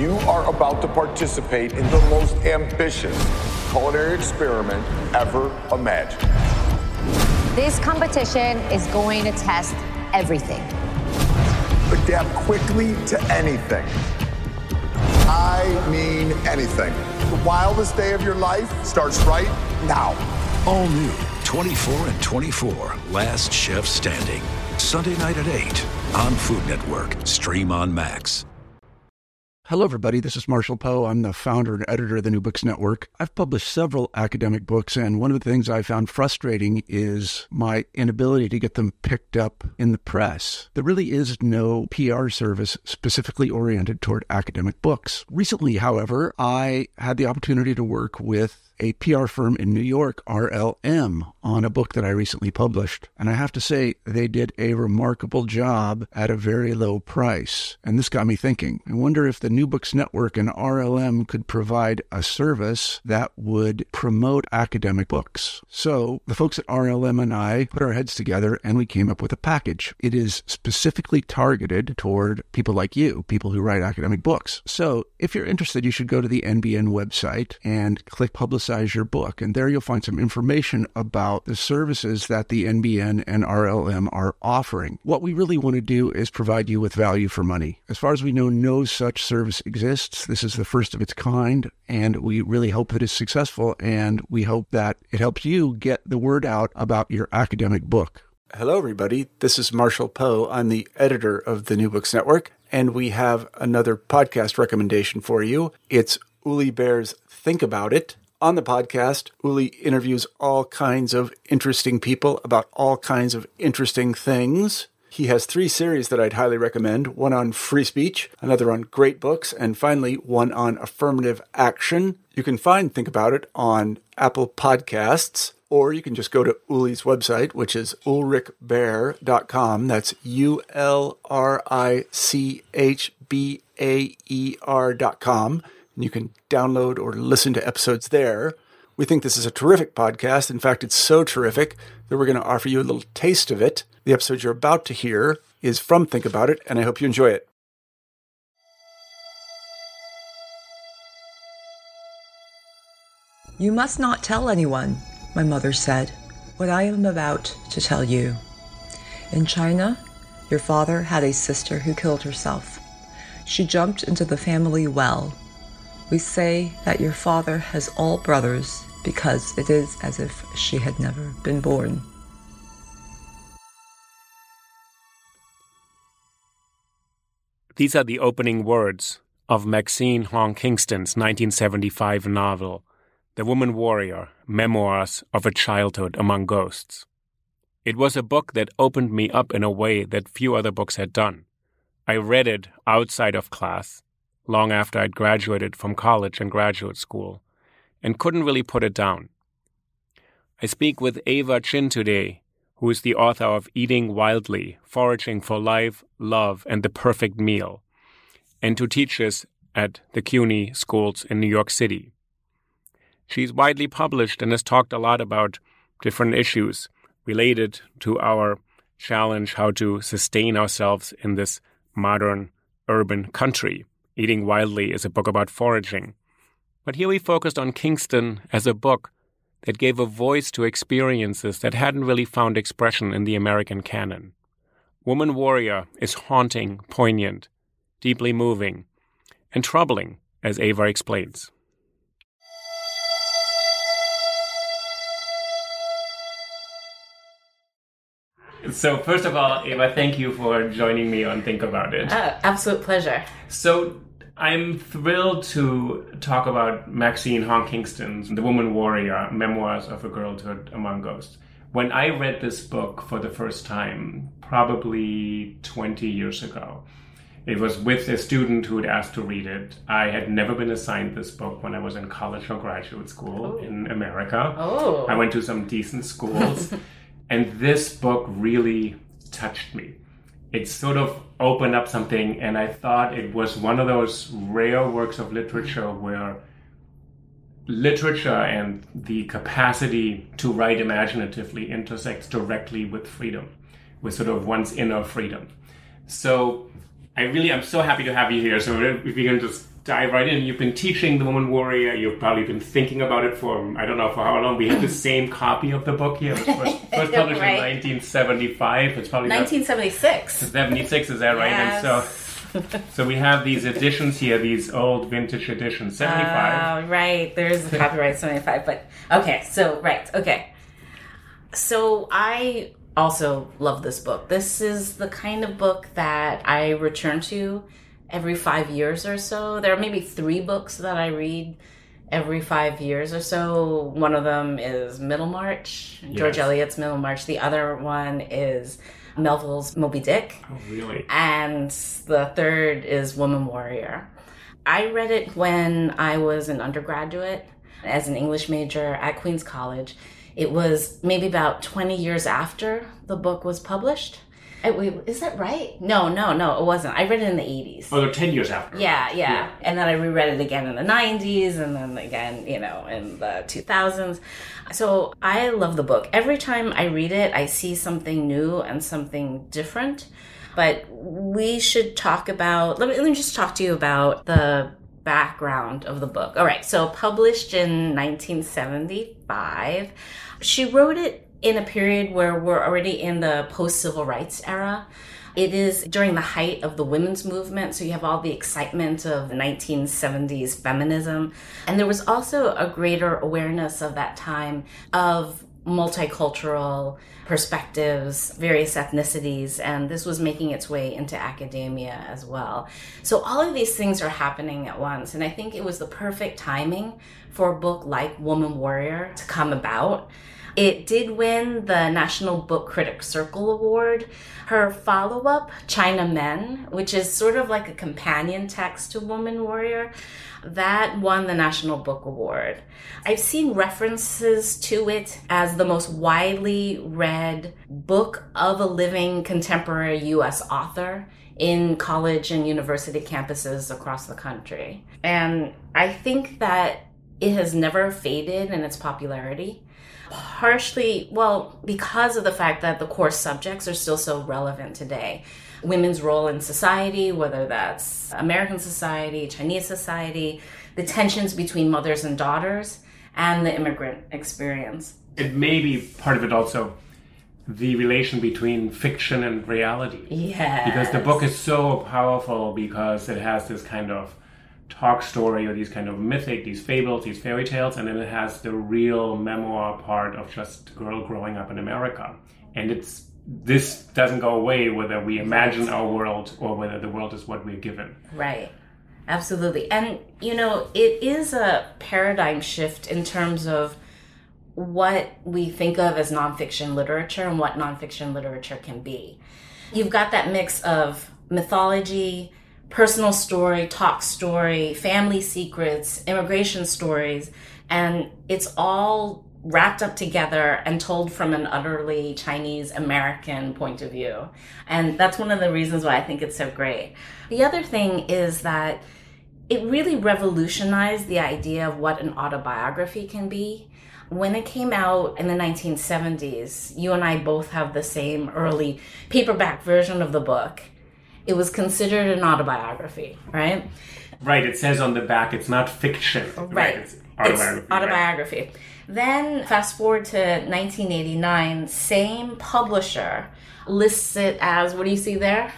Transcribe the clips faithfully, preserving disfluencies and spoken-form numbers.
You are about to participate in the most ambitious culinary experiment ever imagined. This competition is going to test everything. Adapt quickly to anything. I mean anything. The wildest day of your life starts right now. All new, twenty-four and twenty-four, Last Chef Standing. Sunday night at eight on Food Network. Stream on Max. Hello, everybody. This is Marshall Poe. I'm the founder and editor of the New Books Network. I've published several academic books, and one of the things I found frustrating is my inability to get them picked up in the press. There really is no P R service specifically oriented toward academic books. Recently, however, I had the opportunity to work with a P R firm in New York, R L M, on a book that I recently published. And I have to say, they did a remarkable job at a very low price. And this got me thinking. I wonder if the New Books Network and R L M could provide a service that would promote academic books. So the folks at R L M and I put our heads together and we came up with a package. It is specifically targeted toward people like you, people who write academic books. So if you're interested, you should go to the N B N website and click Publicize your book, and there you'll find some information about the services that the N B N and R L M are offering. What we really want to do is provide you with value for money. As far as we know, no such service exists. This is the first of its kind, and we really hope it is successful, and we hope that it helps you get the word out about your academic book. Hello, everybody. This is Marshall Poe. I'm the editor of the New Books Network, and we have another podcast recommendation for you. It's Uli Baer's Think About It. On the podcast, Uli interviews all kinds of interesting people about all kinds of interesting things. He has three series that I'd highly recommend, one on free speech, another on great books, and finally one on affirmative action. You can find Think About It on Apple Podcasts, or you can just go to Uli's website, which is ulrich baer dot com. That's U L R I C H B A E R dot com. And you can download or listen to episodes there. We think this is a terrific podcast. In fact, it's so terrific that we're going to offer you a little taste of it. The episode you're about to hear is from Think About It, and I hope you enjoy it. You must not tell anyone, my mother said, what I am about to tell you. In China, your father had a sister who killed herself. She jumped into the family well. We say that your father has all brothers because it is as if she had never been born. These are the opening words of Maxine Hong Kingston's nineteen seventy-five novel, The Woman Warrior, Memoirs of a Childhood Among Ghosts. It was a book that opened me up in a way that few other books had done. I read it outside of class, long after I'd graduated from college and graduate school, and couldn't really put it down. I speak with Eva Chin today, who is the author of Eating Wildly, Foraging for Life, Love, and the Perfect Meal, and who teaches at the CUNY schools in New York City. She's widely published and has talked a lot about different issues related to our challenge how to sustain ourselves in this modern urban country. Eating Wildly is a book about foraging. But here we focused on Kingston as a book that gave a voice to experiences that hadn't really found expression in the American canon. Woman Warrior is haunting, poignant, deeply moving, and troubling, as Eva explains. So first of all, Eva, thank you for joining me on Think About It. Oh, absolute pleasure. So I'm thrilled to talk about Maxine Hong Kingston's The Woman Warrior, Memoirs of a Girlhood Among Ghosts. When I read this book for the first time, probably twenty years ago, it was with a student who had asked to read it. I had never been assigned this book when I was in college or graduate school oh. in America. Oh. I went to some decent schools. And this book really touched me. It sort of opened up something, and I thought it was one of those rare works of literature where literature and the capacity to write imaginatively intersects directly with freedom, with sort of one's inner freedom. So I really, I'm so happy to have you here. So if we can just dive right in. You've been teaching The Woman Warrior. You've probably been thinking about it for, I don't know for how long. We have the same copy of the book here. It was first, first published right. in nineteen seventy-five. It's probably nineteen seventy-six. seventy-six, is that right? Yes. And so, so we have these editions here, these old vintage editions, seventy-five. Uh, right. There's the copyright seventy-five. But, okay. So, right. Okay. So I also love this book. This is the kind of book that I return to every five years or so. There are maybe three books that I read every five years or so. One of them is Middlemarch, yes. George Eliot's Middlemarch. The other one is Melville's Moby Dick. Oh, really? And the third is Woman Warrior. I read it when I was an undergraduate as an English major at Queen's College. It was maybe about twenty years after the book was published. Wait, is that right? No, no, no, it wasn't. I read it in the eighties. Oh, they're ten years after. Yeah, yeah, yeah. And then I reread it again in the nineties and then again, you know, in the two thousands. So I love the book. Every time I read it, I see something new and something different. But we should talk about, let me, let me just talk to you about the background of the book. All right, so published in nineteen seventy-five. She wrote it in a period where we're already in the post-civil rights era. It is during the height of the women's movement, so you have all the excitement of the nineteen seventies feminism. And there was also a greater awareness of that time of multicultural perspectives, various ethnicities, and this was making its way into academia as well. So all of these things are happening at once, and I think it was the perfect timing for a book like Woman Warrior to come about. It did win the National Book Critics Circle Award. Her follow-up, China Men, which is sort of like a companion text to Woman Warrior, that won the National Book Award. I've seen references to it as the most widely read book of a living contemporary U S author in college and university campuses across the country. And I think that it has never faded in its popularity. Partially, well, because of the fact that the core subjects are still so relevant today. Women's role in society, whether that's American society, Chinese society, the tensions between mothers and daughters, and the immigrant experience. It may be part of it also, the relation between fiction and reality. Yes. Because the book is so powerful because it has this kind of talk story or these kind of mythic, these fables, these fairy tales, and then it has the real memoir part of just a girl growing up in America. And it's this doesn't go away whether we imagine our world or whether the world is what we're given. Right. Absolutely. And, you know, it is a paradigm shift in terms of what we think of as nonfiction literature and what nonfiction literature can be. You've got that mix of mythology, personal story, talk story, family secrets, immigration stories, and it's all wrapped up together and told from an utterly Chinese American point of view. And that's one of the reasons why I think it's so great. The other thing is that it really revolutionized the idea of what an autobiography can be. When it came out in the nineteen seventies, you and I both have the same early paperback version of the book. It was considered an autobiography, right? Right, it says on the back it's not fiction. Right, right? It's autobiography. It's autobiography. Right? Then fast forward to nineteen eighty-nine, same publisher lists it as, what do you see there?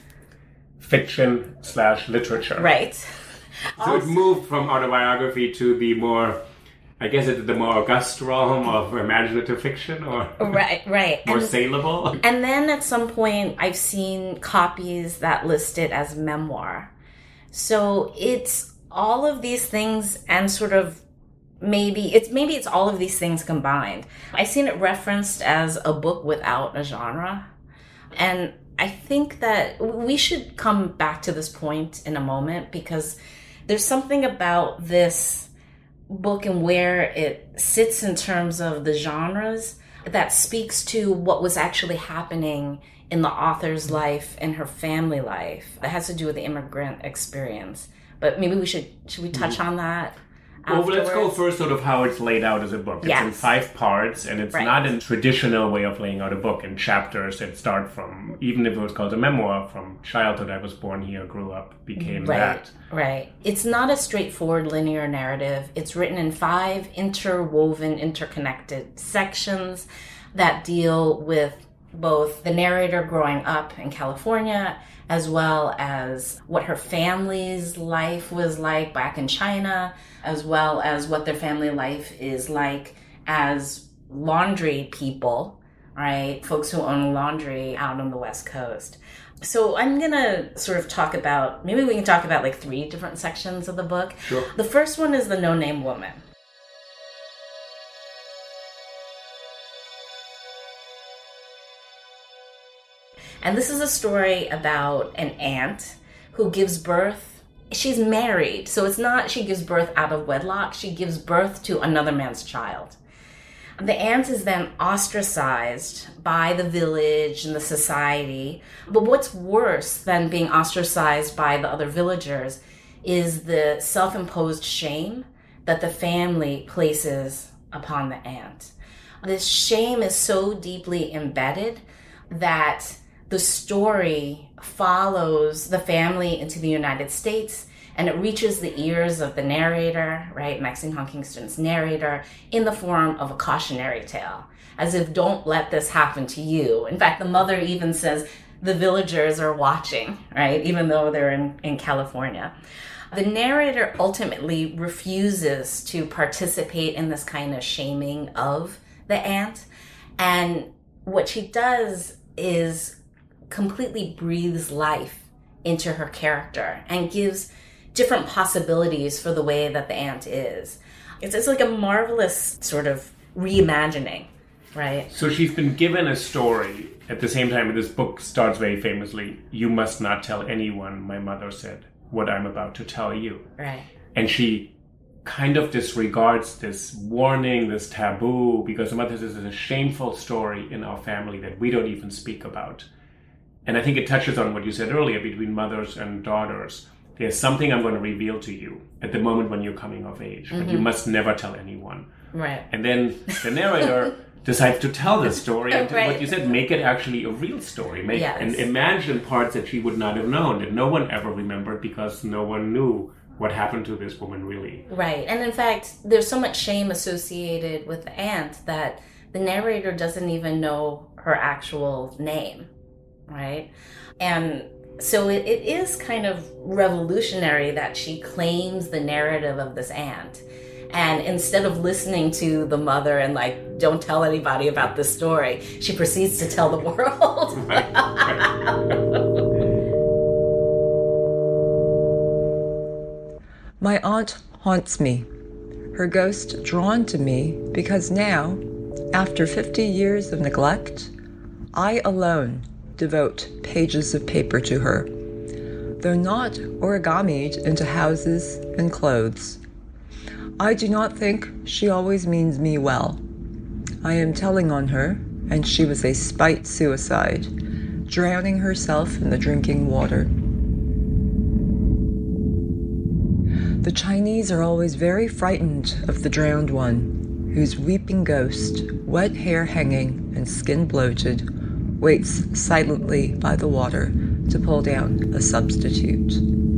Fiction slash literature. Right. So also, it moved from autobiography to the more, I guess it's the more august realm of imaginative fiction, or right, right, more and, saleable. And then at some point, I've seen copies that list it as memoir. So it's all of these things, and sort of maybe it's maybe it's all of these things combined. I've seen it referenced as a book without a genre, and I think that we should come back to this point in a moment because there's something about this book and where it sits in terms of the genres that speaks to what was actually happening in the author's life and her family life. It has to do with the immigrant experience. But maybe we should, should we touch on that Well, let's go first sort of how it's laid out as a book. It's yes. in five parts, and it's right. not a traditional way of laying out a book in chapters that start from, even if it was called a memoir, from childhood, I was born here, grew up, became right. that. Right. It's not a straightforward linear narrative. It's written in five interwoven, interconnected sections that deal with both the narrator growing up in California, as well as what her family's life was like back in China, as well as what their family life is like as laundry people, right? Folks who own laundry out on the West Coast. So I'm going to sort of talk about, maybe we can talk about like three different sections of the book. Sure. The first one is the no-name woman. And this is a story about an aunt who gives birth. She's married, so it's not she gives birth out of wedlock. She gives birth to another man's child. The aunt is then ostracized by the village and the society. But what's worse than being ostracized by the other villagers is the self-imposed shame that the family places upon the aunt. This shame is so deeply embedded that the story follows the family into the United States, and it reaches the ears of the narrator, right, Maxine Hong Kingston's narrator, in the form of a cautionary tale, as if don't let this happen to you. In fact, the mother even says the villagers are watching, right, even though they're in, in California. The narrator ultimately refuses to participate in this kind of shaming of the aunt, and what she does is completely breathes life into her character and gives different possibilities for the way that the aunt is. It's, it's like a marvelous sort of reimagining, right? So she's been given a story at the same time. This book starts very famously, "You must not tell anyone, my mother said, what I'm about to tell you." Right. And she kind of disregards this warning, this taboo, because the mother says this is a shameful story in our family that we don't even speak about. And I think it touches on what you said earlier between mothers and daughters. There's something I'm going to reveal to you at the moment when you're coming of age, but mm-hmm. you must never tell anyone. Right. And then the narrator decides to tell the story and right. what you said, make it actually a real story. Make yes. and imagine parts that she would not have known, that no one ever remembered because no one knew what happened to this woman really. Right. And in fact, there's so much shame associated with the aunt that the narrator doesn't even know her actual name. Right? And so it, it is kind of revolutionary that she claims the narrative of this aunt. And instead of listening to the mother and like, don't tell anybody about this story, she proceeds to tell the world. Right, right. My aunt haunts me, her ghost drawn to me because now, after fifty years of neglect, I alone devote pages of paper to her, though not origamied into houses and clothes. I do not think she always means me well. I am telling on her, and she was a spite suicide, drowning herself in the drinking water. The Chinese are always very frightened of the drowned one, whose weeping ghost, wet hair hanging and skin bloated, waits silently by the water to pull down a substitute.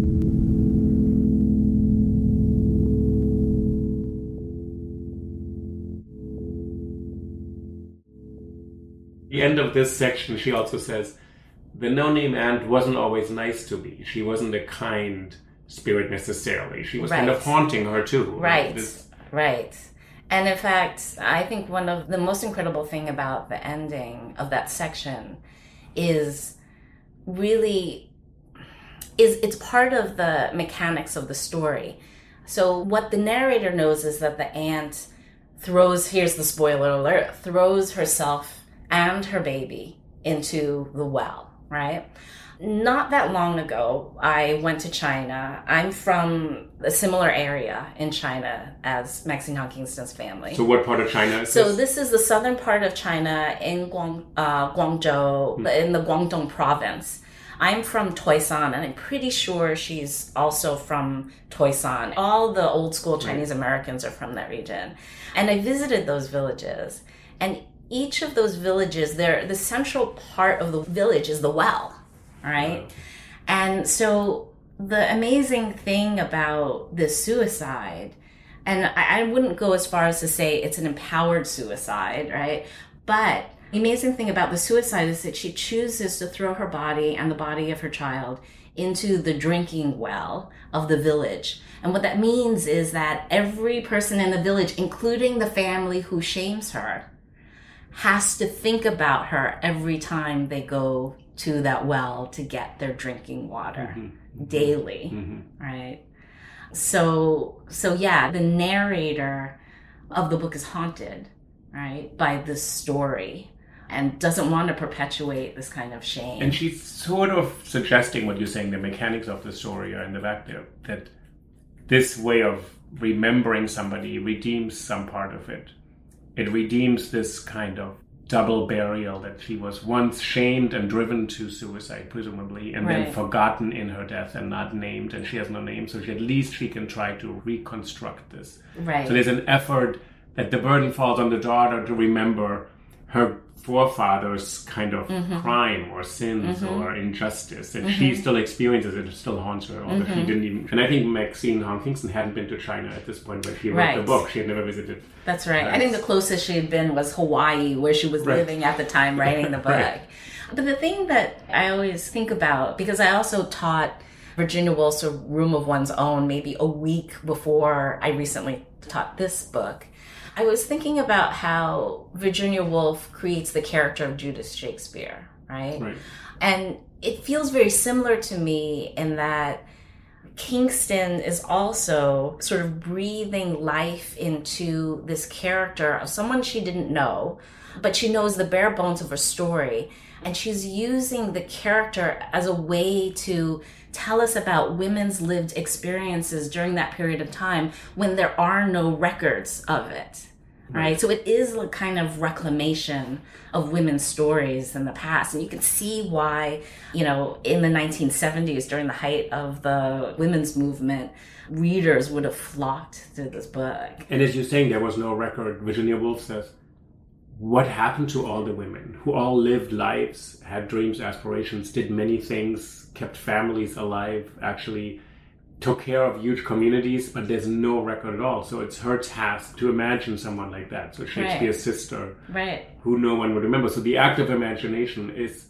The end of this section, she also says, the no-name aunt wasn't always nice to me. She wasn't a kind spirit necessarily. She was right. kind of haunting her too. Right, this... right. And in fact, I think one of the most incredible thing about the ending of that section is really, is it's part of the mechanics of the story. So what the narrator knows is that the aunt throws, here's the spoiler alert, throws herself and her baby into the well, right? Not that long ago, I went to China. I'm from a similar area in China as Maxine Hong Kingston's family. So what part of China is so this? So this is the southern part of China in Guang, uh, Guangzhou, mm. in the Guangdong province. I'm from Toisan, and I'm pretty sure she's also from Toisan. All the old school Chinese Americans are from that region. And I visited those villages. And each of those villages, they're, the central part of the village is the well, right? Wow. And so the amazing thing about this suicide, and I, I wouldn't go as far as to say it's an empowered suicide, right? But the amazing thing about the suicide is that she chooses to throw her body and the body of her child into the drinking well of the village. And what that means is that every person in the village, including the family who shames her, has to think about her every time they go to that well to get their drinking water mm-hmm. daily, mm-hmm. right? So, so yeah, the narrator of the book is haunted, right, by this story and doesn't want to perpetuate this kind of shame. And she's sort of suggesting what you're saying, the mechanics of the story are in the back there, that this way of remembering somebody redeems some part of it. It redeems this kind of double burial that she was once shamed and driven to suicide, presumably, and right. then forgotten in her death and not named, and she has no name, so she, at least she can try to reconstruct this. Right. So there's an effort that the burden falls on the daughter to remember her forefathers' kind of mm-hmm. crime or sins mm-hmm. or injustice, and mm-hmm. she still experiences it, it still haunts her, although mm-hmm. she didn't even... And I think Maxine Hong Kingston hadn't been to China at this point when she wrote right. the book. She had never visited. That's right. Uh, I think the closest she had been was Hawaii, where she was right. living at the time writing the book. Right. But the thing that I always think about, because I also taught Virginia Woolf's A Room of One's Own maybe a week before I recently taught this book, I was thinking about how Virginia Woolf creates the character of Judas Shakespeare, right? Right. And it feels very similar to me in that Kingston is also sort of breathing life into this character of someone she didn't know, but she knows the bare bones of her story. And she's using the character as a way to tell us about women's lived experiences during that period of time when there are no records of it, right? right? So it is a kind of reclamation of women's stories in the past. And you can see why, you know, in the nineteen seventies, during the height of the women's movement, readers would have flocked to this book. And as you're saying, there was no record. Virginia Woolf says, what happened to all the women who all lived lives, had dreams, aspirations, did many things, kept families alive, actually took care of huge communities, but there's no record at all. So it's her task to imagine someone like that. So Shakespeare's right. sister, right. who no one would remember. So the act of imagination is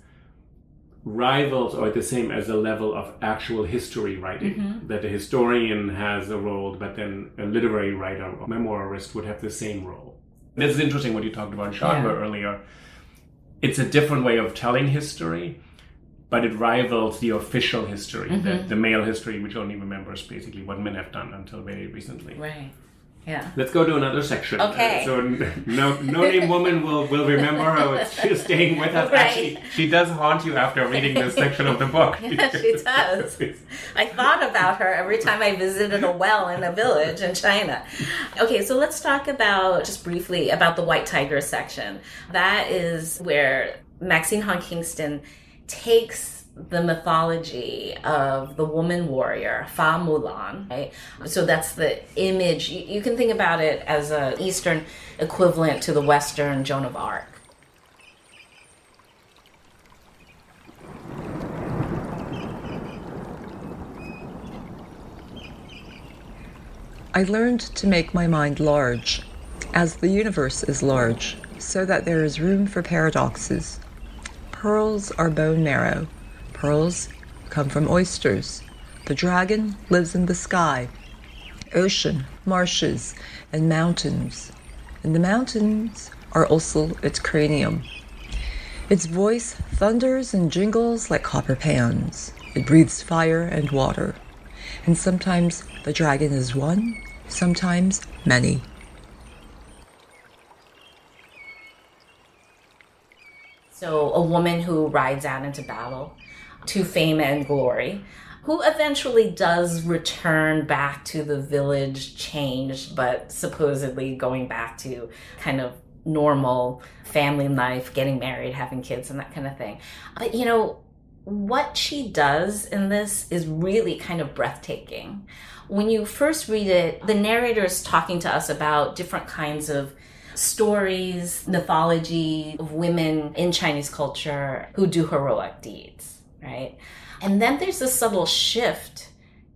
rivals or the same as the level of actual history writing, mm-hmm. that a historian has a role, but then a literary writer or memoirist would have the same role. This is interesting what you talked about genre yeah. earlier. It's a different way of telling history, but it rivals the official history, mm-hmm. the, the male history, which only remembers basically what men have done until very recently. Right. Yeah. Let's go to another section. Okay. Uh, so no, no name woman will, will remember her. She's staying with us. Right. Actually, she does haunt you after reading this section of the book. Yeah, she does. I thought about her every time I visited a well in a village in China. Okay, so let's talk about, just briefly, about the White Tiger section. That is where Maxine Hong Kingston takes the mythology of the woman warrior, Fa Mulan, right? So that's the image. You, you can think about it as an Eastern equivalent to the Western Joan of Arc. I learned to make my mind large, as the universe is large, so that there is room for paradoxes. Pearls are bone marrow. Pearls come from oysters. The dragon lives in the sky, ocean, marshes, and mountains. And the mountains are also its cranium. Its voice thunders and jingles like copper pans. It breathes fire and water. And sometimes the dragon is one, sometimes many. So a woman who rides out into battle to fame and glory, who eventually does return back to the village changed, but supposedly going back to kind of normal family life, getting married, having kids, and that kind of thing. But, you know, what she does in this is really kind of breathtaking. When you first read it, the narrator is talking to us about different kinds of stories, mythology of women in Chinese culture who do heroic deeds, right? And then there's this subtle shift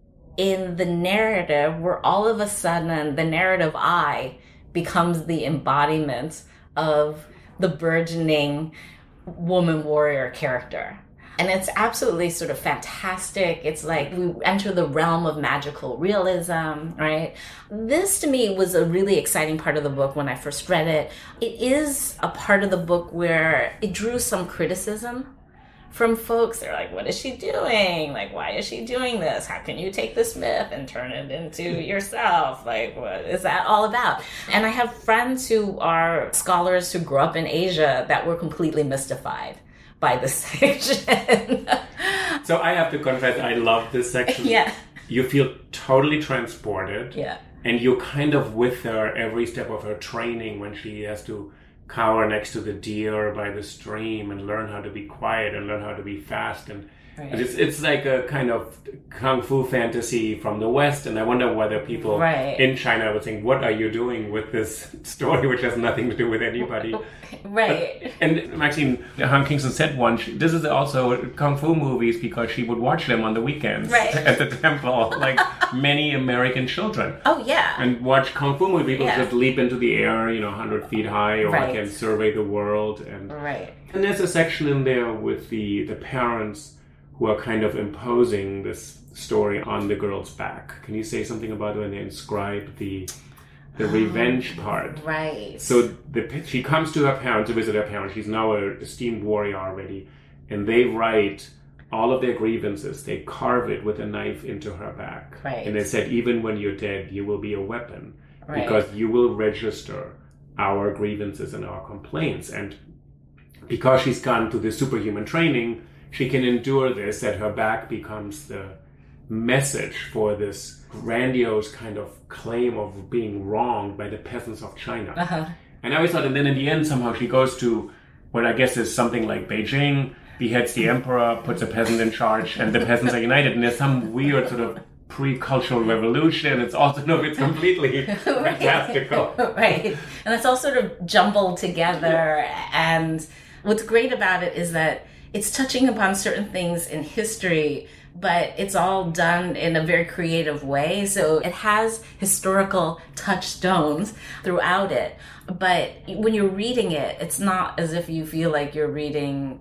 in the narrative where all of a sudden the narrative I becomes the embodiment of the burgeoning woman warrior character. And it's absolutely sort of fantastic. It's like we enter the realm of magical realism, right? This to me was a really exciting part of the book when I first read it. It is a part of the book where it drew some criticism from folks. They're like, what is she doing? Like, why is she doing this? How can you take this myth and turn it into yourself? Like, what is that all about? And I have friends who are scholars who grew up in Asia that were completely mystified by this section. So I have to confess, I love this section. Yeah. You feel totally transported. Yeah. And you're kind of with her every step of her training when she has to cower next to the deer by the stream and learn how to be quiet and learn how to be fast. And right. it's it's like a kind of kung fu fantasy from the West. And I wonder whether people right. in China would think, what are you doing with this story which has nothing to do with anybody? Right. And Maxine Han Kingston said once, this is also kung fu movies because she would watch them on the weekends right. at the temple, like many American children. Oh, yeah. And watch kung fu movies. People yeah. just leap into the air, you know, one hundred feet high, or right. can survey the world. And right. and there's a section in there with the, the parents who are kind of imposing this story on the girl's back. Can you say something about when they inscribe the... the revenge part. Right. So the, she comes to her parents to visit her parents. She's now an esteemed warrior already. And they write all of their grievances. They carve it with a knife into her back. Right. And they said, even when you're dead, you will be a weapon. Right. Because you will register our grievances and our complaints. And because she's gone to the superhuman training, she can endure this, that her back becomes the message for this grandiose kind of claim of being wronged by the peasants of China. Uh-huh. And I always thought, and then in the end, somehow she goes to what I guess is something like Beijing, beheads the emperor, puts a peasant in charge, and the peasants are united. And there's some weird sort of pre-cultural revolution. It's also, no, it's completely right. fantastical. Right. And it's all sort of jumbled together. And what's great about it is that it's touching upon certain things in history, but it's all done in a very creative way. So it has historical touchstones throughout it. But when you're reading it, it's not as if you feel like you're reading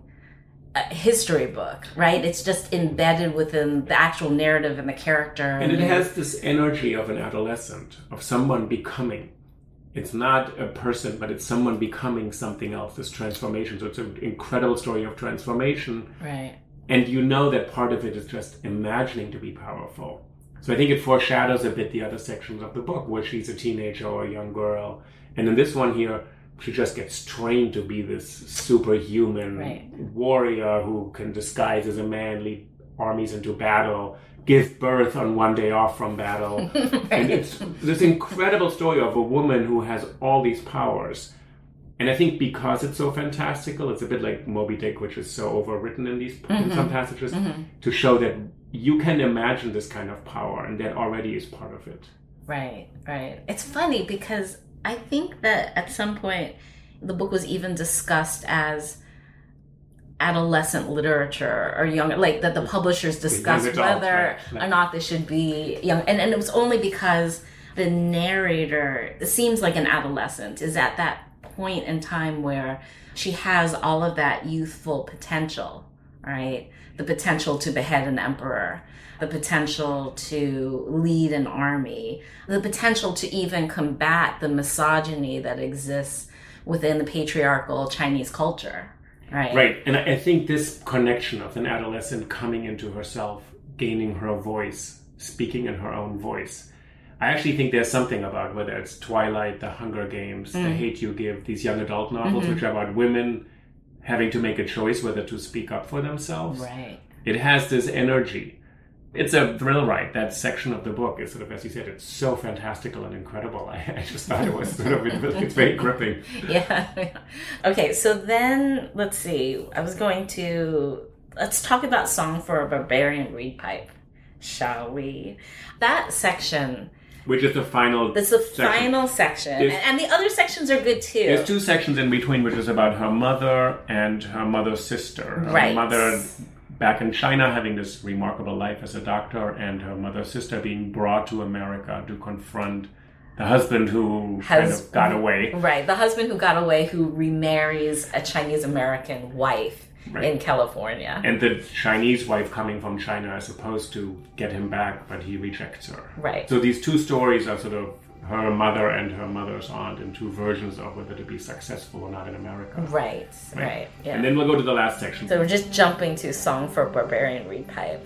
a history book, right? It's just embedded within the actual narrative and the character. And it has this energy of an adolescent, of someone becoming. It's not a person, but it's someone becoming something else, this transformation. So it's an incredible story of transformation. Right. And you know that part of it is just imagining to be powerful. So I think it foreshadows a bit the other sections of the book where she's a teenager or a young girl. And in this one here, she just gets trained to be this superhuman right. warrior who can disguise as a man, lead armies into battle, give birth on one day off from battle. right. And it's this incredible story of a woman who has all these powers. And I think because it's so fantastical, it's a bit like Moby Dick, which is so overwritten in these mm-hmm. in some passages, mm-hmm. to show that you can imagine this kind of power, and that already is part of it. Right, right. It's funny because I think that at some point the book was even discussed as adolescent literature or young, like that the publishers discussed whether right, right. or not this should be young. And, and it was only because the narrator seems like an adolescent, is at that point in time where she has all of that youthful potential, right? The potential to behead an emperor, the potential to lead an army, the potential to even combat the misogyny that exists within the patriarchal Chinese culture, right? Right. And I think this connection of an adolescent coming into herself, gaining her voice, speaking in her own voice, I actually think there's something about whether it's Twilight, The Hunger Games, mm. The Hate U Give, these young adult novels, mm-hmm. which are about women having to make a choice whether to speak up for themselves. Right. It has this energy. It's a thrill ride. That section of the book is sort of, as you said, it's so fantastical and incredible. I, I just thought it was sort of, it's very gripping. Yeah. Okay, so then, let's see. I was going to Let's talk about Song for a Barbarian Reed Pipe, shall we? That section... Which is the final That's the section. final section. And, and the other sections are good too. There's two sections in between, which is about her mother and her mother's sister. Her Right. mother back in China having this remarkable life as a doctor, and her mother's sister being brought to America to confront the husband who Has- kind of got away. Right. The husband who got away, who remarries a Chinese-American wife Right. in California. And the Chinese wife coming from China is supposed to get him back, but he rejects her. Right. So these two stories are sort of her mother and her mother's aunt in two versions of whether to be successful or not in America. Right, right. Yeah. And then we'll go to the last section. So we're just jumping to Song for a Barbarian Reed Pipe.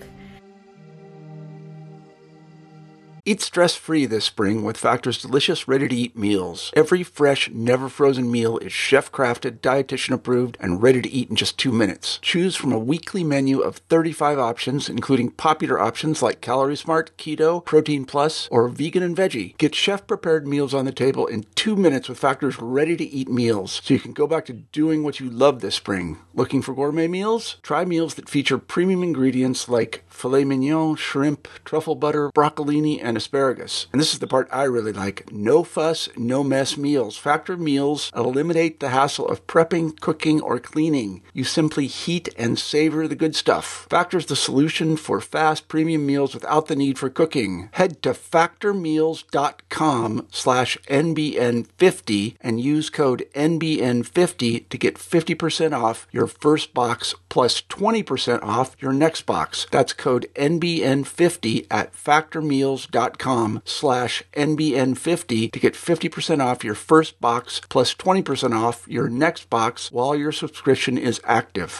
Eat stress-free this spring with Factor's delicious, ready-to-eat meals. Every fresh, never-frozen meal is chef-crafted, dietitian-approved, and ready to eat in just two minutes. Choose from a weekly menu of thirty-five options, including popular options like Calorie Smart, Keto, Protein Plus, or Vegan and Veggie. Get chef-prepared meals on the table in two minutes with Factor's ready-to-eat meals, so you can go back to doing what you love this spring. Looking for gourmet meals? Try meals that feature premium ingredients like filet mignon, shrimp, truffle butter, broccolini, and asparagus. And this is the part I really like. No fuss, no mess meals. Factor meals eliminate the hassle of prepping, cooking, or cleaning. You simply heat and savor the good stuff. Factor's the solution for fast premium meals without the need for cooking. Head to factormeals.com slash NBN50 and use code N B N fifty to get fifty percent off your first box plus twenty percent off your next box. That's code N B N fifty at factormeals.com slash NBN50 to get fifty percent off your first box plus twenty percent off your next box while your subscription is active.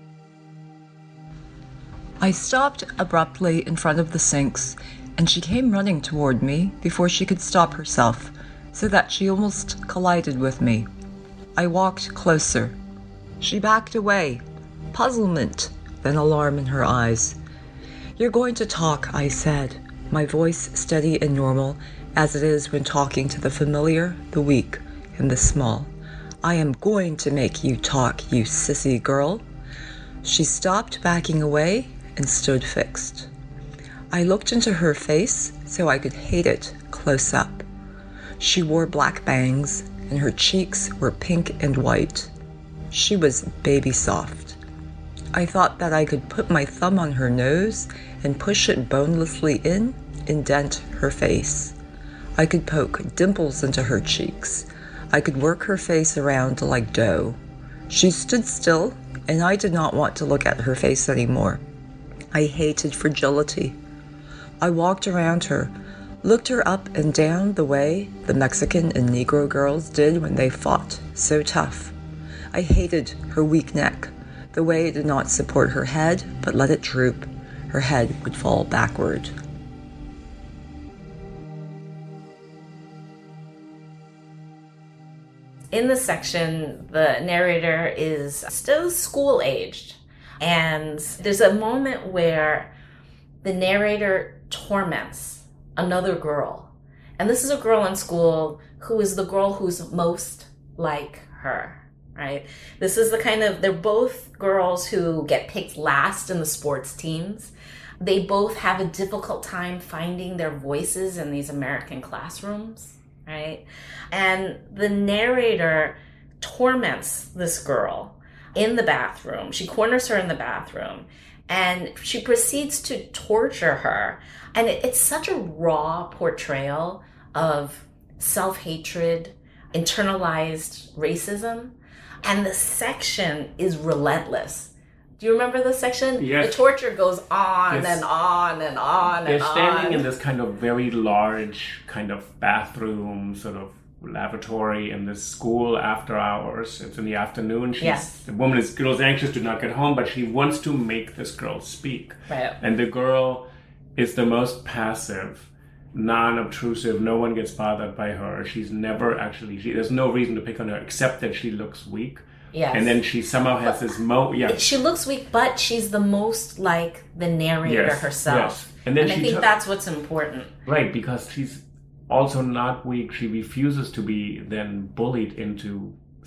I stopped abruptly in front of the sinks, and she came running toward me before she could stop herself, so that she almost collided with me. I walked closer. She backed away, puzzlement, then alarm in her eyes. "You're going to talk," I said, my voice steady and normal, as it is when talking to the familiar, the weak, and the small. "I am going to make you talk, you sissy girl." She stopped backing away and stood fixed. I looked into her face so I could hate it close up. She wore black bangs, and her cheeks were pink and white. She was baby soft. I thought that I could put my thumb on her nose and push it bonelessly in, indent her face. I could poke dimples into her cheeks. I could work her face around like dough. She stood still, and I did not want to look at her face anymore. I hated fragility. I walked around her, looked her up and down the way the Mexican and Negro girls did when they fought so tough. I hated her weak neck, the way it did not support her head but let it droop. Her head would fall backward. In this section, the narrator is still school-aged, and there's a moment where the narrator torments another girl. And this is a girl in school who is the girl who's most like her, right? This is the kind of, they're both girls who get picked last in the sports teams. They both have a difficult time finding their voices in these American classrooms, right? And the narrator torments this girl in the bathroom. She corners her in the bathroom, and she proceeds to torture her. And it, it's such a raw portrayal of self-hatred, internalized racism. And the section is relentless. Do you remember the section? Yes. The torture goes on Yes. and on and on They're and on. standing in this kind of very large kind of bathroom, sort of lavatory in this school after hours. It's in the afternoon. She's, Yes. The woman is girl's anxious to not get home, but she wants to make this girl speak. Right. And the girl is the most passive, non-obtrusive. No one gets bothered by her. She's never actually, she, there's no reason to pick on her except that she looks weak. Yes. And then she somehow has this mo. Yeah. She looks weak, but she's the most like the narrator Yes, herself. yes. And then I she think took- that's what's important. Right, because she's also not weak. She refuses to be then bullied into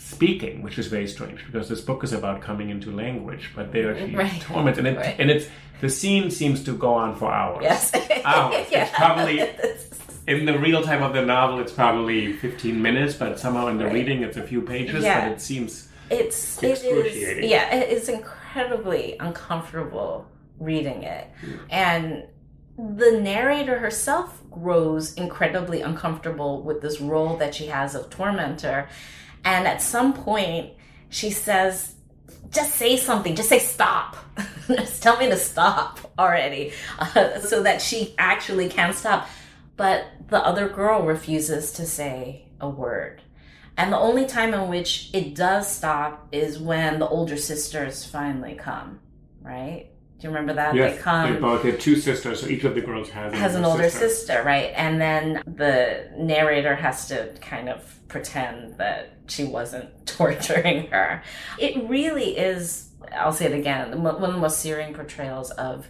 speaking, which is very strange because this book is about coming into language, but there she right. torments, and it, right. and it's the scene seems to go on for hours. Yes, hours. yeah. It's probably in the real time of the novel, it's probably fifteen minutes, but somehow in the right. reading, it's a few pages. Yeah. But it seems it's excruciating. It is, yeah, it's incredibly uncomfortable reading it, yeah. and the narrator herself grows incredibly uncomfortable with this role that she has of tormentor. And at some point, she says, just say something, just say stop. Just tell me to stop already, uh, so that she actually can stop. But the other girl refuses to say a word. And the only time in which it does stop is when the older sisters finally come, right? Do you remember that? Yes, they come. They both have two sisters, so each of the girls has, has an older sister. sister, right? And then the narrator has to kind of pretend that she wasn't torturing her. It really is, I'll say it again, one of the most searing portrayals of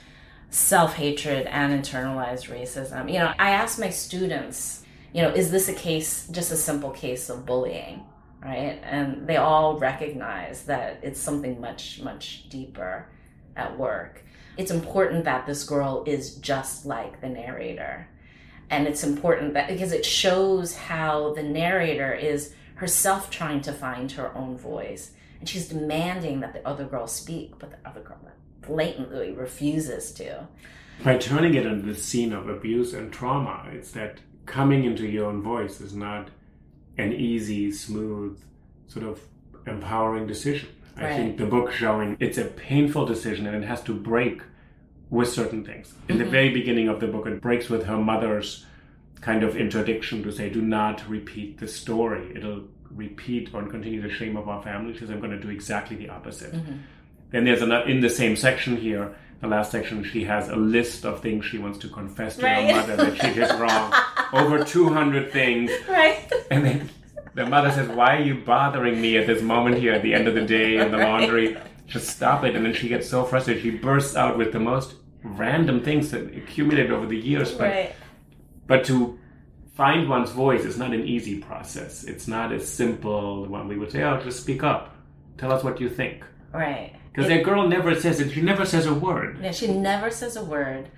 self-hatred and internalized racism. You know, I ask my students, you know, is this a case, just a simple case of bullying, right? And they all recognize that it's something much, much deeper at work. It's important that this girl is just like the narrator. And it's important that because it shows how the narrator is herself trying to find her own voice. And she's demanding that the other girl speak, but the other girl blatantly refuses to. By turning it into the scene of abuse and trauma, it's that coming into your own voice is not an easy, smooth, sort of empowering decision. I right. think the book showing it's a painful decision and it has to break with certain things. In mm-hmm. the very beginning of the book, it breaks with her mother's kind of interdiction to say, do not repeat the story. It'll repeat or continue the shame of our family. She says, I'm going to do exactly the opposite. Mm-hmm. Then there's another, in the same section here, the last section, she has a list of things she wants to confess to right. her mother that she did wrong. Over two hundred things. Right. And then the mother says, why are you bothering me at this moment here at the end of the day in the laundry? Right. Just stop it. And then she gets so frustrated. She bursts out with the most random things that accumulate over the years. But, right. but to find one's voice is not an easy process. It's not as simple when we would say, oh, just speak up. Tell us what you think. Right. Because that girl never says it. She never says a word. Yeah, she never says a word.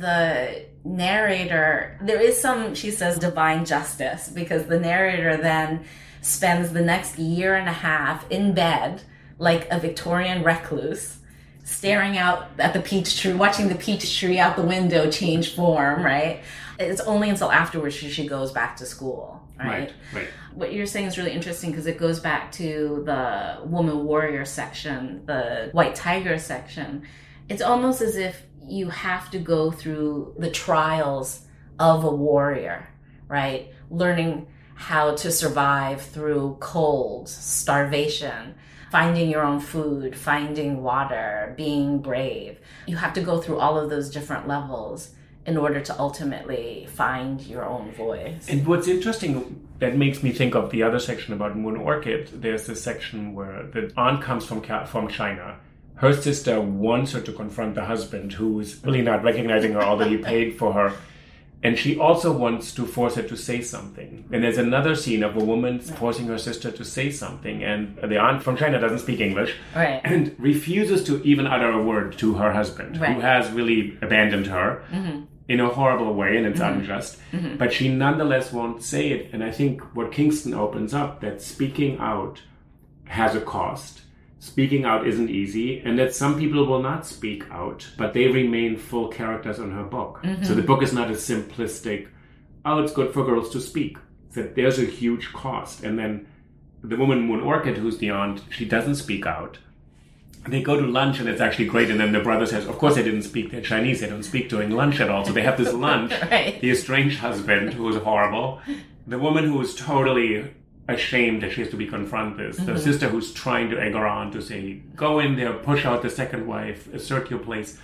The narrator, there is some, she says, divine justice, because the narrator then spends the next year and a half in bed like a Victorian recluse, staring out at the peach tree, watching the peach tree out the window change form, right? It's only until afterwards she, she goes back to school, right? Right, right. What you're saying is really interesting because it goes back to the woman warrior section, the white tiger section. It's almost as if you have to go through the trials of a warrior, right? Learning how to survive through cold, starvation, finding your own food, finding water, being brave. You have to go through all of those different levels in order to ultimately find your own voice. And what's interesting, that makes me think of the other section about Moon Orchid. There's this section where the aunt comes from from China. Her sister wants her to confront the husband, who's really not recognizing her, although he paid for her. And she also wants to force her to say something. And there's another scene of a woman forcing her sister to say something. And the aunt from China doesn't speak English. Right. And refuses to even utter a word to her husband, right. who has really abandoned her. Mm-hmm. in a horrible way, and it's mm-hmm. unjust. Mm-hmm. But she nonetheless won't say it. And I think what Kingston opens up, that speaking out has a cost. Speaking out isn't easy, and that some people will not speak out, but they remain full characters in her book. Mm-hmm. So the book is not a simplistic, oh, it's good for girls to speak. It's that there's a huge cost. And then the woman, Moon Orchid, who's the aunt, she doesn't speak out. They go to lunch, and it's actually great. And then the brother says, of course they didn't speak. They're Chinese. They don't speak during lunch at all. So they have this lunch. Right. The estranged husband, who is horrible. The woman who is totally ashamed that she has to be confronted. Mm-hmm. The sister who's trying to egg her on to say, go in there, push out the second wife, assert your place.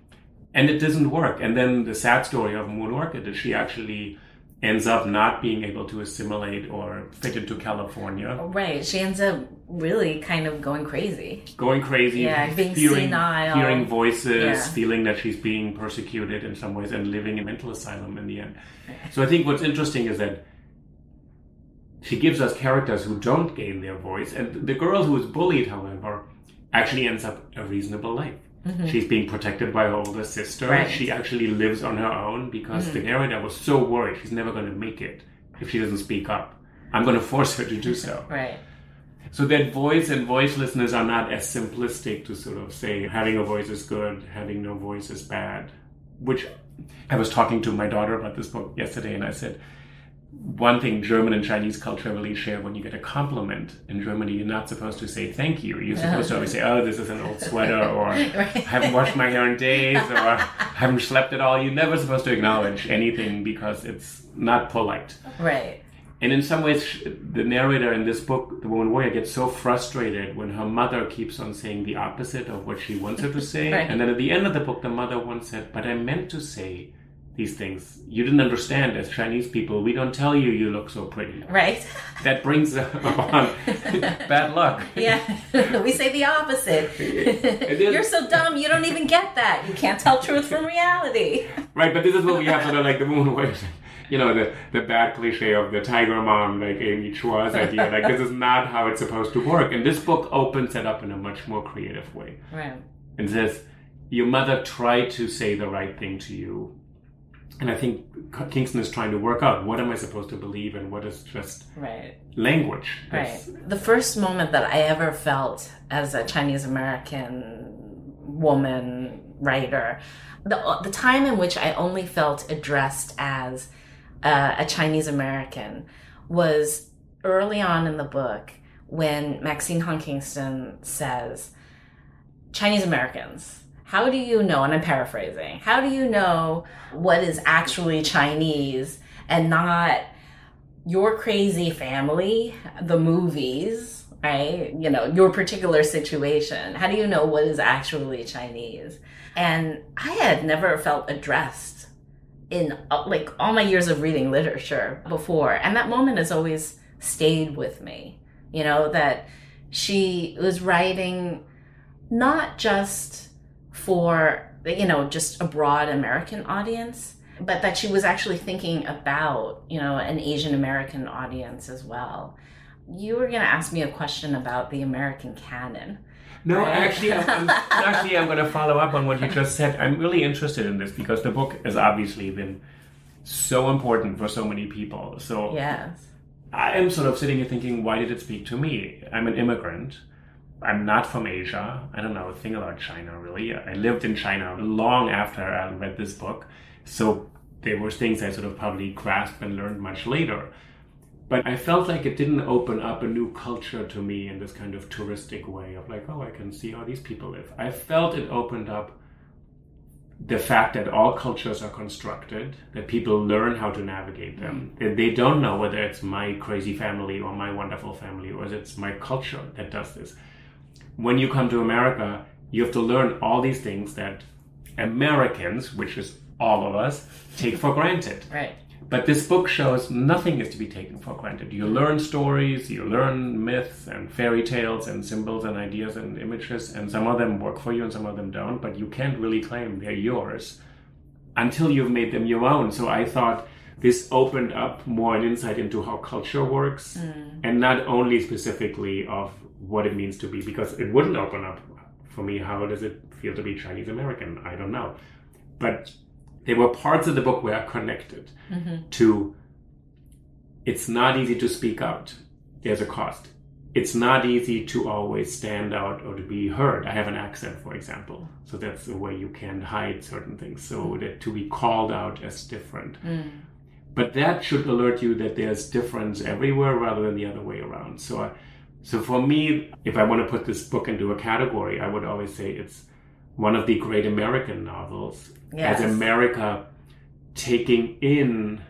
And it doesn't work. And then the sad story of Moon Orchid is she actually ends up not being able to assimilate or fit into California. Right. She ends up really kind of going crazy. Going crazy. Yeah, being hearing, senile. Hearing voices, yeah. feeling that she's being persecuted in some ways, and living in a mental asylum in the end. So I think what's interesting is that she gives us characters who don't gain their voice. And the girl who is bullied, however, actually ends up a reasonable life. Mm-hmm. She's being protected by her older sister. Right. She actually lives on her own because mm-hmm. the narrator was so worried she's never going to make it if she doesn't speak up. I'm going to force her to do so. Right. So that voice and voicelessness are not as simplistic to sort of say having a voice is good, having no voice is bad. Which I was talking to my daughter about this book yesterday, and I said, one thing German and Chinese culture really share, when you get a compliment in Germany, you're not supposed to say thank you. You're supposed to always say, oh, this is an old sweater, or right. I haven't washed my hair in days, or haven't slept at all. You're never supposed to acknowledge anything because it's not polite. Right. And in some ways, the narrator in this book, The Woman Warrior, gets so frustrated when her mother keeps on saying the opposite of what she wants her to say. Right. And then at the end of the book, the mother once said, but I meant to say these things. You didn't understand. As Chinese people, we don't tell you you look so pretty. Right. That brings upon bad luck. Yeah. We say the opposite. You're so dumb, you don't even get that. You can't tell truth from reality. Right, but this is what we have sort of like the Woman Warrior. You know, the, the bad cliche of the tiger mom, like Amy Chua's idea. Like, this is not how it's supposed to work. And this book opens it up in a much more creative way. Right. And says, your mother tried to say the right thing to you. And I think Kingston is trying to work out, what am I supposed to believe and what is just right. language? Right. The first moment that I ever felt as a Chinese American woman writer, the, the time in which I only felt addressed as Uh, a Chinese American was early on in the book when Maxine Hong Kingston says, Chinese Americans, how do you know, and I'm paraphrasing, how do you know what is actually Chinese and not your crazy family, the movies, right? You know, your particular situation. How do you know what is actually Chinese? And I had never felt addressed in uh, like all my years of reading literature before. And that moment has always stayed with me, you know, that she was writing not just for, you know, just a broad American audience, but that she was actually thinking about, you know, an Asian American audience as well. You were going to ask me a question about the American canon. No, right. actually, I'm, I'm, actually, I'm going to follow up on what you just said. I'm really interested in this because the book has obviously been so important for so many people. So yes. I am sort of sitting here thinking, why did it speak to me? I'm an immigrant. I'm not from Asia. I don't know a thing about China, really. I lived in China long after I read this book. So there were things I sort of probably grasped and learned much later. But I felt like it didn't open up a new culture to me in this kind of touristic way of like, oh, I can see how these people live. I felt it opened up the fact that all cultures are constructed, that people learn how to navigate them. That they don't know whether it's my crazy family or my wonderful family or it's my culture that does this. When you come to America, you have to learn all these things that Americans, which is all of us, take for granted. Right. But this book shows nothing is to be taken for granted. You learn stories, you learn myths and fairy tales and symbols and ideas and images, and some of them work for you and some of them don't, but you can't really claim they're yours until you've made them your own. So I thought this opened up more an insight into how culture works, mm. and not only specifically of what it means to be, because it wouldn't open up for me, how does it feel to be Chinese American? I don't know. But there were parts of the book where I connected mm-hmm. to, it's not easy to speak out. There's a cost. It's not easy to always stand out or to be heard. I have an accent, for example. So that's the way you can hide certain things. So that to be called out as different. Mm. But that should alert you that there's difference everywhere rather than the other way around. So, I, so for me, if I want to put this book into a category, I would always say it's one of the great American novels. Yes. As America taking in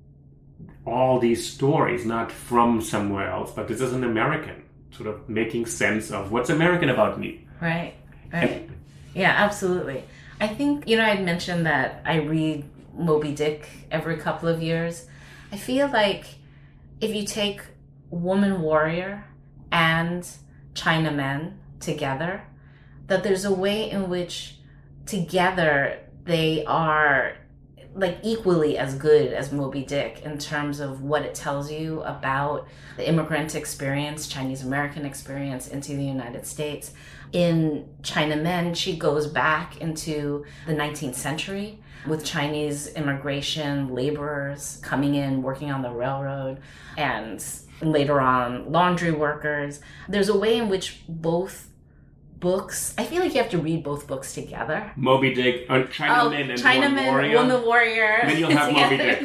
all these stories, not from somewhere else, but this is an American, sort of making sense of what's American about me. Right, right. And, yeah, absolutely. I think, you know, I'd mentioned that I read Moby Dick every couple of years. I feel like if you take Woman Warrior and Chinamen together, that there's a way in which together they are like equally as good as Moby Dick in terms of what it tells you about the immigrant experience, Chinese American experience into the United States. In Chinamen, she goes back into the nineteenth century with Chinese immigration, laborers coming in, working on the railroad, and later on laundry workers. There's a way in which both books, I feel like you have to read both books together. Moby Dick, uh, Chinaman oh, and Chinaman, Woman Warrior. Woman Warrior. Then you'll have Moby Dick.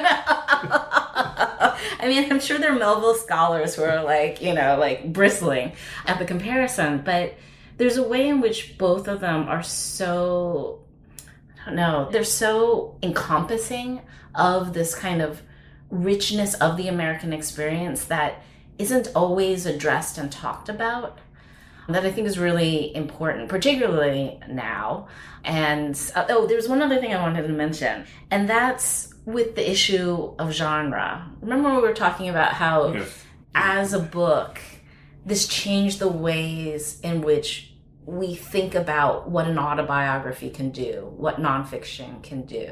I mean, I'm sure there are Melville scholars who are like, you know, like bristling at the comparison, but there's a way in which both of them are so, I don't know, they're so encompassing of this kind of richness of the American experience that isn't always addressed and talked about, that I think is really important, particularly now. And uh, oh, there's one other thing I wanted to mention, and that's with the issue of genre. Remember we were talking about how, yes, as a book, this changed the ways in which we think about what an autobiography can do, what nonfiction can do.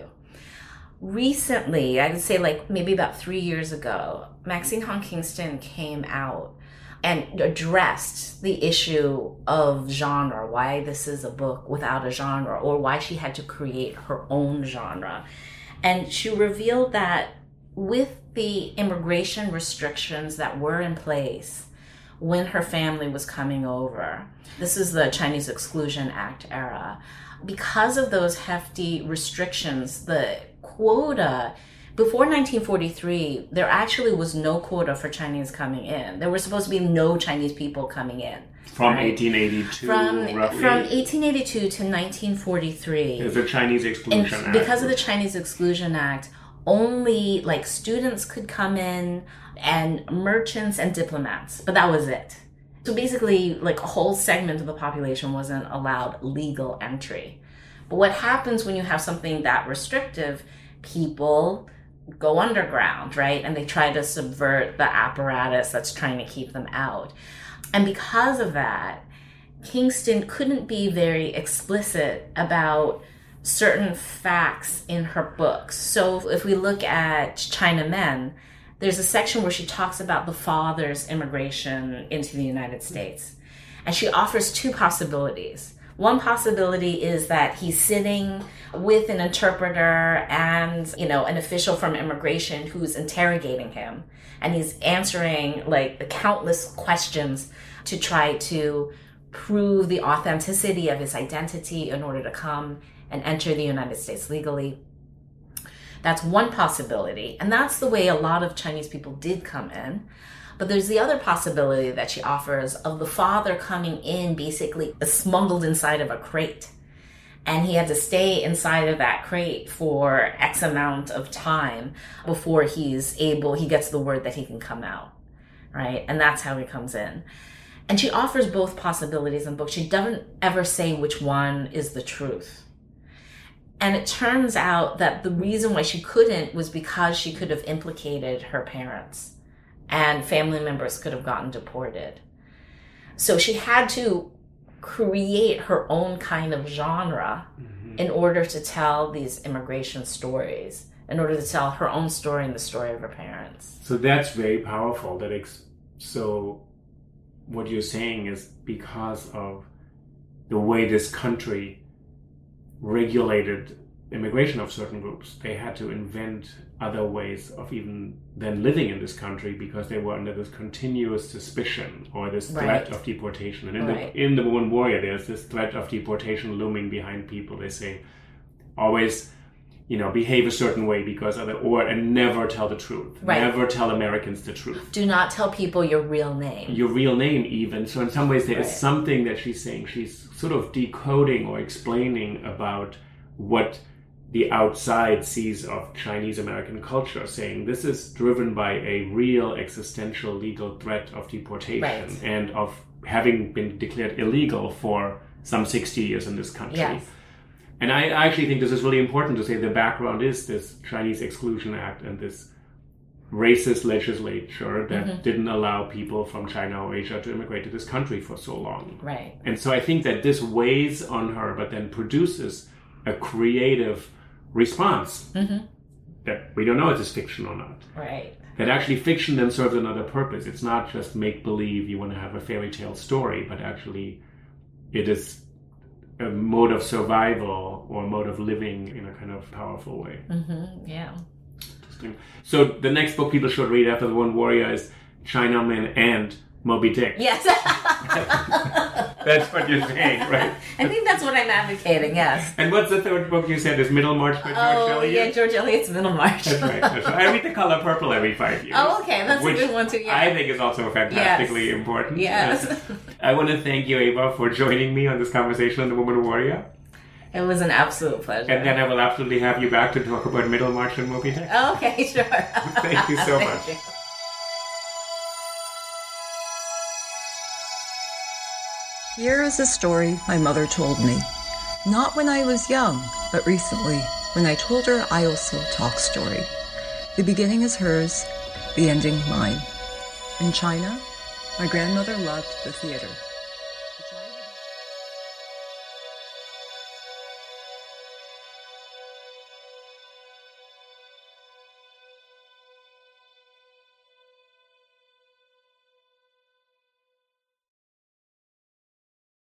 Recently, I would say like maybe about three years ago, Maxine Hong Kingston came out and addressed the issue of genre, why this is a book without a genre, or why she had to create her own genre. And she revealed that with the immigration restrictions that were in place when her family was coming over, this is the Chinese Exclusion Act era, because of those hefty restrictions, the quota, before nineteen forty-three, there actually was no quota for Chinese coming in. There were supposed to be no Chinese people coming in. From right? eighteen eighty-two, from, roughly? From eighteen eighty-two to nineteen forty-three. There's the Chinese Exclusion and Act. Because of the Chinese Exclusion Act, only like students could come in and merchants and diplomats, but that was it. So basically, like a whole segment of the population wasn't allowed legal entry. But what happens when you have something that restrictive, people go underground, right? And they try to subvert the apparatus that's trying to keep them out. And because of that, Kingston couldn't be very explicit about certain facts in her books. So if we look at Chinamen, there's a section where she talks about the father's immigration into the United States. And she offers two possibilities. One possibility is that he's sitting with an interpreter and, you know, an official from immigration who's interrogating him. And he's answering like the countless questions to try to prove the authenticity of his identity in order to come and enter the United States legally. That's one possibility. And that's the way a lot of Chinese people did come in. But there's the other possibility that she offers of the father coming in basically smuggled inside of a crate. And he had to stay inside of that crate for X amount of time before he's able, he gets the word that he can come out, right? And that's how he comes in. And she offers both possibilities in the book. She doesn't ever say which one is the truth. And it turns out that the reason why she couldn't was because she could have implicated her parents. And family members could have gotten deported. So she had to create her own kind of genre mm-hmm. in order to tell these immigration stories, in order to tell her own story and the story of her parents. So that's very powerful. That ex- so what you're saying is because of the way this country regulated immigration of certain groups, they had to invent other ways of even then living in this country because they were under this continuous suspicion or this threat right. of deportation. And in right. the in the Woman Warrior, there's this threat of deportation looming behind people. They say, always, you know, behave a certain way because other, or and never tell the truth. Right. Never tell Americans the truth. Do not tell people your real name. Your real name, even. So in some ways, there right. is something that she's saying. She's sort of decoding or explaining about what the outside sees of Chinese American culture, saying this is driven by a real existential legal threat of deportation right. and of having been declared illegal for some sixty years in this country. Yes. And I actually think this is really important to say the background is this Chinese Exclusion Act and this racist legislature that mm-hmm. didn't allow people from China or Asia to immigrate to this country for so long. Right. And so I think that this weighs on her, but then produces a creative response. Mm-hmm. That we don't know if it's fiction or not. Right. That actually fiction then serves another purpose. It's not just make-believe, you want to have a fairy tale story, but actually it is a mode of survival or a mode of living in a kind of powerful way. Mm-hmm. Yeah. Interesting. So the next book people should read after The One Warrior is Chinaman and Moby Dick. Yes. That's what you're saying, right? I think that's what I'm advocating, yes. And what's the third book you said? Is Middlemarch by George oh, Eliot? yeah, George Eliot's Middlemarch. That's right. That's right. I read The Color Purple every five years. Oh, okay. That's which a good one, too, yeah. I think is also fantastically yes. important. Yes. I want to thank you, Ava, for joining me on this conversation on The Woman Warrior. It was an absolute pleasure. And then I will absolutely have you back to talk about Middlemarch and Moby Dick. Okay, sure. Thank you so Thank much. You. Here is a story my mother told me. Not when I was young, but recently, when I told her I also talk story. The beginning is hers, the ending mine. In China, my grandmother loved the theater.